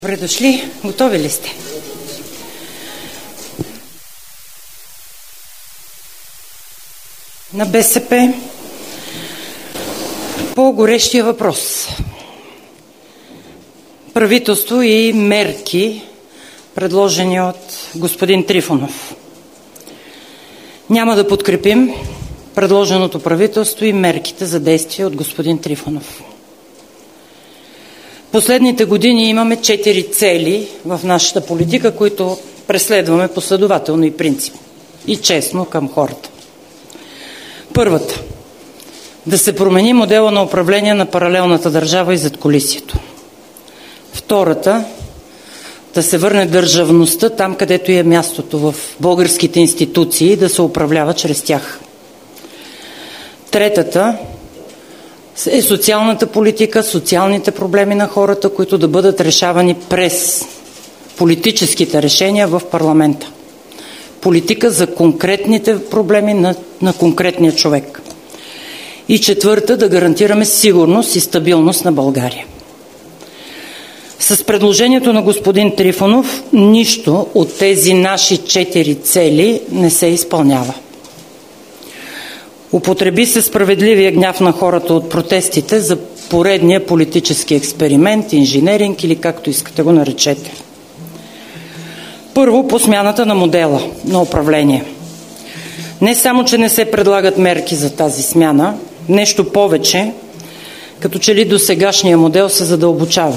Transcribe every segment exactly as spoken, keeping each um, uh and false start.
Добре дошли. Готови ли сте? На БСП по горещия въпрос. Правителство и мерки, предложени от господин Трифонов. Няма да подкрепим предложеното правителство и мерките за действие от господин Трифонов. Последните години имаме четири цели в нашата политика, които преследваме последователно и принципно и честно към хората. Първата – да се промени модела на управление на паралелната държава и задкулисието. Втората – да се върне държавността там, където е мястото, в българските институции, да се управлява чрез тях. Третата е социалната политика, социалните проблеми на хората, които да бъдат решавани през политическите решения в парламента. Политика за конкретните проблеми на, на конкретния човек. И четвърта, да гарантираме сигурност и стабилност на България. С предложението на господин Трифонов нищо от тези наши четири цели не се изпълнява. Употреби се справедливия гняв на хората от протестите за поредния политически експеримент, инженеринг или както искате го наречете. Първо, по смяната на модела на управление. Не само, че не се предлагат мерки за тази смяна, нещо повече, като че ли досегашния модел се задълбочава.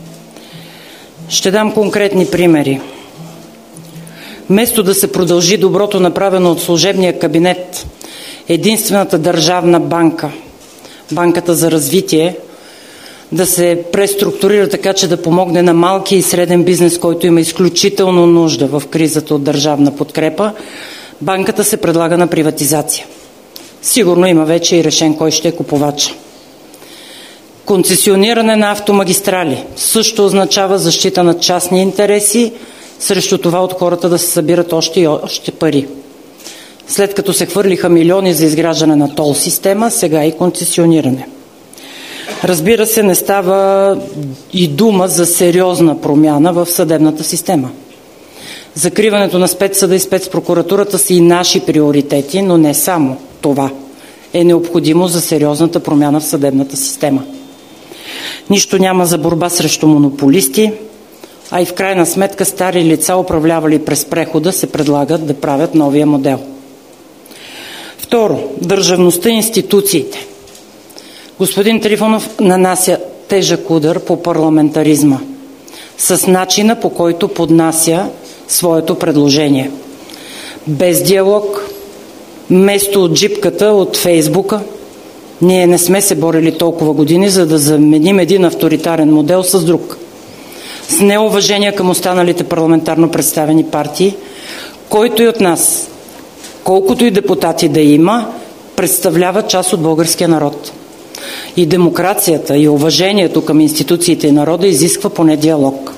Ще дам конкретни примери. Вместо да се продължи доброто, направено от служебния кабинет, единствената държавна банка, Банката за развитие, да се преструктурира така, че да помогне на малкия и среден бизнес, който има изключително нужда в кризата от държавна подкрепа, банката се предлага на приватизация. Сигурно има вече и решен кой ще е купувача. Концесиониране на автомагистрали също означава защита на частни интереси, срещу това от хората да се събират още и още пари. След като се хвърлиха милиони за изграждане на тол система, сега и концесиониране. Разбира се, не става и дума за сериозна промяна в съдебната система. Закриването на спецсъда и спецпрокуратурата са и наши приоритети, но не само това е необходимо за сериозната промяна в съдебната система. Нищо няма за борба срещу монополисти, а и в крайна сметка стари лица, управлявали през прехода, се предлагат да правят новия модел. Второ, държавността и институциите. Господин Трифонов нанася тежък удар по парламентаризма с начина, по който поднася своето предложение. Без диалог, вместо от джипката от Фейсбука, ние не сме се борили толкова години, за да заменим един авторитарен модел с друг. С неуважение към останалите парламентарно представени партии, който и от нас, колкото и депутати да има, представлява част от българския народ. И демокрацията, и уважението към институциите и народа изисква поне диалог.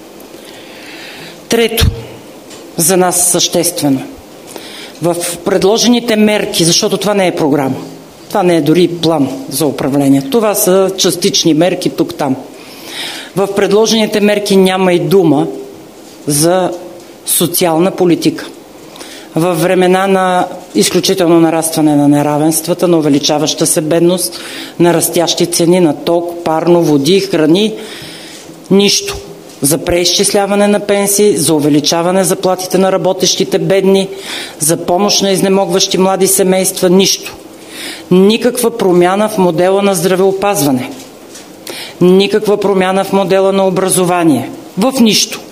Трето, за нас съществено. В предложените мерки, защото това не е програма, това не е дори план за управление, това са частични мерки тук-там. В предложените мерки няма и дума за социална политика. Във времена на изключително нарастване на неравенствата, на увеличаваща се бедност, на растящи цени на ток, парно, води, храни, нищо за преизчисляване на пенсии, за увеличаване заплатите на работещите бедни, за помощ на изнемогващи млади семейства, нищо. Никаква промяна в модела на здравеопазване, никаква промяна в модела на образование, в нищо.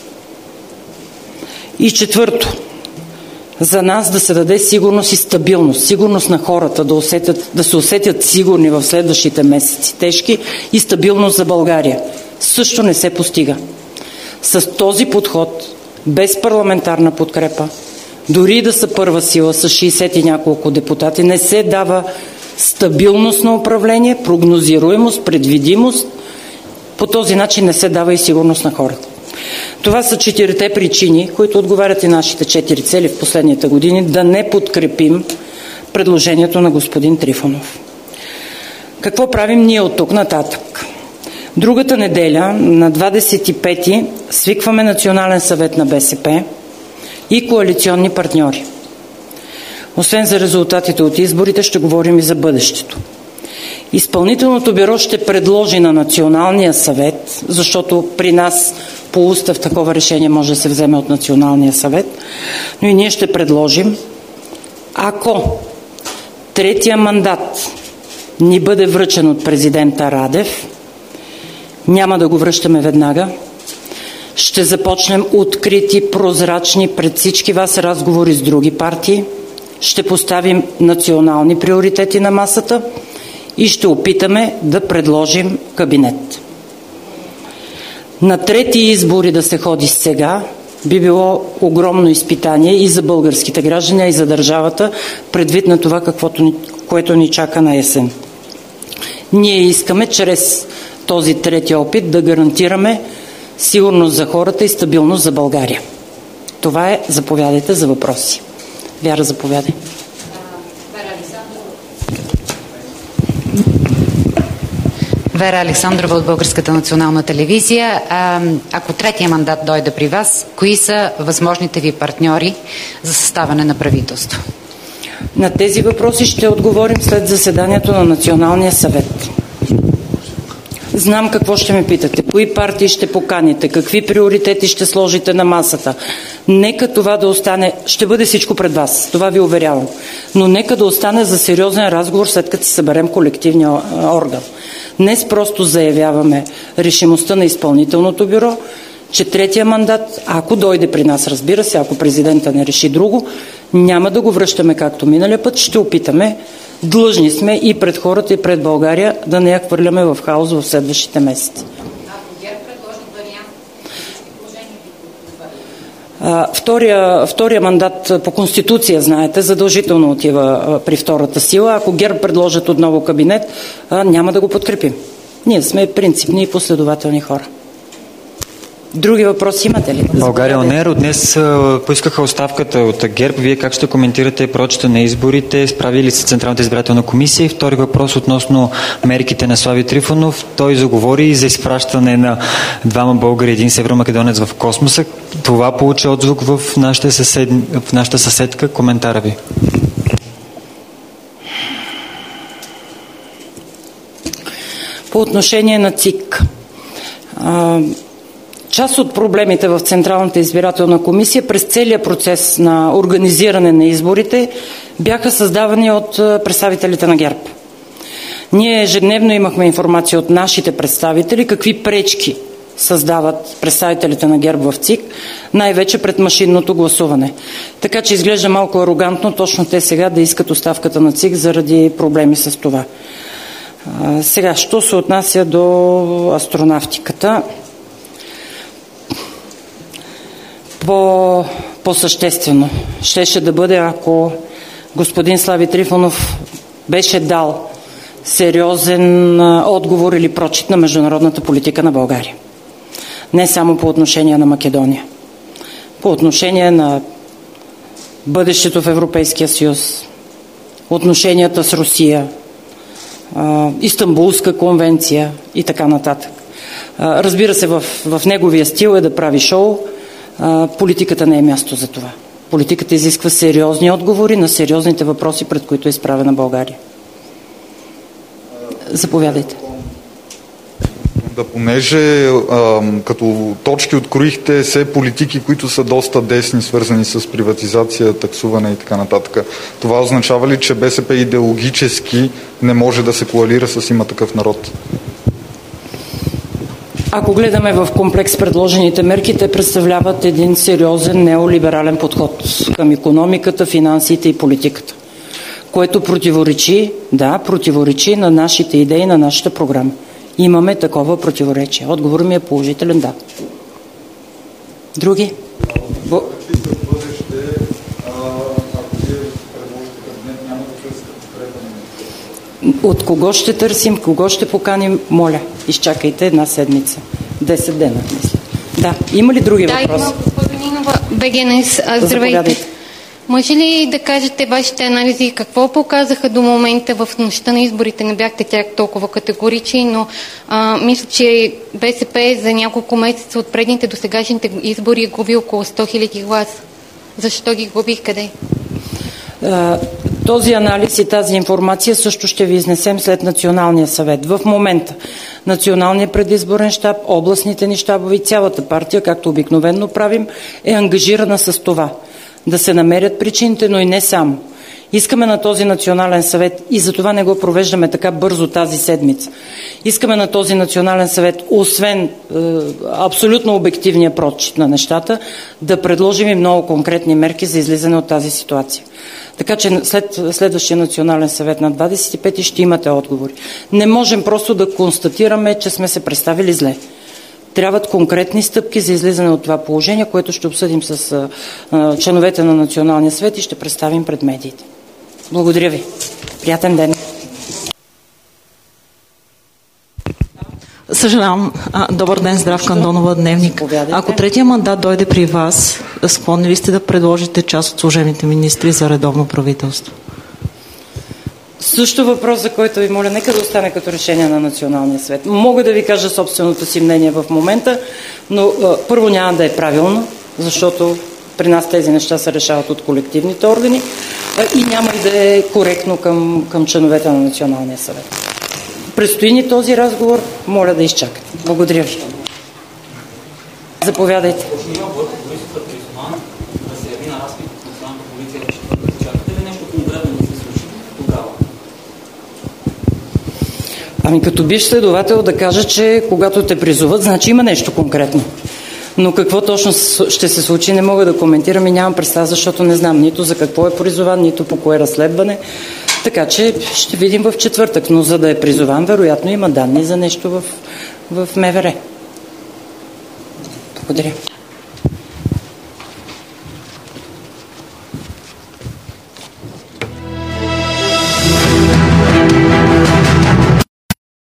И четвърто, за нас да се даде сигурност и стабилност, сигурност на хората, да, усетят, да се усетят сигурни в следващите месеци, тежки, и стабилност за България. Също не се постига. С този подход, без парламентарна подкрепа, дори да са първа сила с шейсет и няколко депутати, не се дава стабилност на управление, прогнозируемост, предвидимост. По този начин не се дава и сигурност на хората. Това са четирите причини, които отговарят и нашите четири цели в последните години, да не подкрепим предложението на господин Трифонов. Какво правим ние от тук нататък? Другата неделя, на двадесет и пети, свикваме Национален съвет на БСП и коалиционни партньори. Освен за резултатите от изборите, ще говорим и за бъдещето. Изпълнителното бюро ще предложи на Националния съвет, защото при нас по устав такова решение може да се вземе от Националния съвет, но и ние ще предложим, ако третия мандат ни бъде връчен от президента Радев, няма да го връщаме веднага. Ще започнем открити, прозрачни пред всички вас разговори с други партии. Ще поставим национални приоритети на масата и ще опитаме да предложим кабинет. На трети избори да се ходи сега би било огромно изпитание и за българските граждани, и за държавата, предвид на това, каквото, което ни чака на есен. Ние искаме чрез този трети опит да гарантираме сигурност за хората и стабилност за България. Това е. Заповядайте за въпроси. Вяра, заповядай. Вера Александрова от Българската национална телевизия. Ако третия мандат дойде при вас, кои са възможните ви партньори за съставяне на правителство? На тези въпроси ще отговорим след заседанието на Националния съвет. Знам какво ще ме питате. Кои партии ще поканите? Какви приоритети ще сложите на масата? Нека това да остане, ще бъде всичко пред вас, това ви уверявам, но нека да остане за сериозен разговор, след като се съберем колективния орган. Днес просто заявяваме решимостта на изпълнителното бюро, че третия мандат, ако дойде при нас, разбира се, ако президента не реши друго, няма да го връщаме както миналия път, ще опитаме. Длъжни сме и пред хората, и пред България да не я хвърляме в хаос в следващите месеци. Втория, втория мандат по Конституция, знаете, задължително отива при втората сила. Ако ГЕРБ предложат отново кабинет, няма да го подкрепим. Ние сме принципни и последователни хора. Други въпроси имате ли? България ОНЕР днес поискаха оставката от ГЕРБ. Вие как ще коментирате прочета на изборите? Справили се Централната избирателна комисия? И втори въпрос относно мерките на Слави Трифонов. Той заговори за изпращане на двама българи и един северомакедонец в космоса. Това получи отзвук в нашата, съсед... в нашата съседка. Коментара ви. По отношение на ЦИК. А... Част от проблемите в Централната избирателна комисия през целия процес на организиране на изборите бяха създавани от представителите на ГЕРБ. Ние ежедневно имахме информация от нашите представители какви пречки създават представителите на ГЕРБ в ЦИК, най-вече пред машинното гласуване. Така че изглежда малко арогантно точно те сега да искат оставката на ЦИК заради проблеми с това. А, сега, що се отнася до астронавтиката, По, по-съществено щеше да бъде, ако господин Слави Трифонов беше дал сериозен отговор или прочит на международната политика на България. Не само по отношение на Македония. По отношение на бъдещето в Европейския съюз, отношенията с Русия, Истанбулска конвенция и така нататък. Разбира се, в, в неговия стил е да прави шоу. Политиката не е място за това. Политиката изисква сериозни отговори на сериозните въпроси, пред които е изправена България. Заповядайте. Да, понеже а, като точки откроихте все политики, които са доста десни, свързани с приватизация, таксуване и така нататък. Това означава ли, че БСП идеологически не може да се коалира с Има такъв народ? Ако гледаме в комплекс предложените мерки, те представляват един сериозен неолиберален подход към икономиката, финансите и политиката, което противоречи, да, противоречи на нашите идеи, на нашата програма. Имаме такова противоречие. Отговорът ми е положителен, да. Други? Бо... От кого ще търсим, кого ще поканим, моля, изчакайте една седмица. Десет дена, мисля. Да, има ли други да, въпроси? Да, има, госпожа Нинова, БГ Нюз, здравейте. Може ли да кажете вашите анализи какво показаха до момента в нощта на изборите? Не бяхте тях толкова категорични, но а, мисля, че БСП за няколко месеца от предните до сегашните избори губи около сто хиляди гласа. Защо ги губи? Къде? Този анализ и тази информация също ще ви изнесем след Националния съвет. В момента Националният предизборен щаб, областните ни щабове и цялата партия, както обикновено правим, е ангажирана с това. Да се намерят причините, но и не само. Искаме на този Национален съвет, и затова не го провеждаме така бързо тази седмица, искаме на този Национален съвет, освен е, абсолютно обективния прочит на нещата, да предложим и много конкретни мерки за излизане от тази ситуация. Така че след следващия Национален съвет на двадесет и пети ще имате отговори. Не можем просто да констатираме, че сме се представили зле. Трябват конкретни стъпки за излизане от това положение, което ще обсъдим с а, членовете на Националния съвет и ще представим пред медиите. Благодаря ви. Приятен ден. Съжалявам. Добър ден, Здравка Андонова, Дневник. Ако третия мандат дойде при вас, склонни ли сте да предложите част от служебните министри за редовно правителство? Също въпрос, за който ви моля, нека да остане като решение на Националния съвет. Мога да ви кажа собственото си мнение в момента, но а, първо няма да е правилно, защото при нас тези неща се решават от колективните органи а, и няма и да е коректно към, към членовете на Националния съвет. Предстои ни този разговор, моля да изчакате. Благодаря ви. Заповядайте. Ами като бивш следовател да кажа, че когато те призоват, значи има нещо конкретно. Но какво точно ще се случи, не мога да коментирам и нямам представа, защото не знам нито за какво е призован, нито по кое разследване. Така че ще видим в четвъртък. Но за да е призован, вероятно има данни за нещо в, в МВР. Благодаря.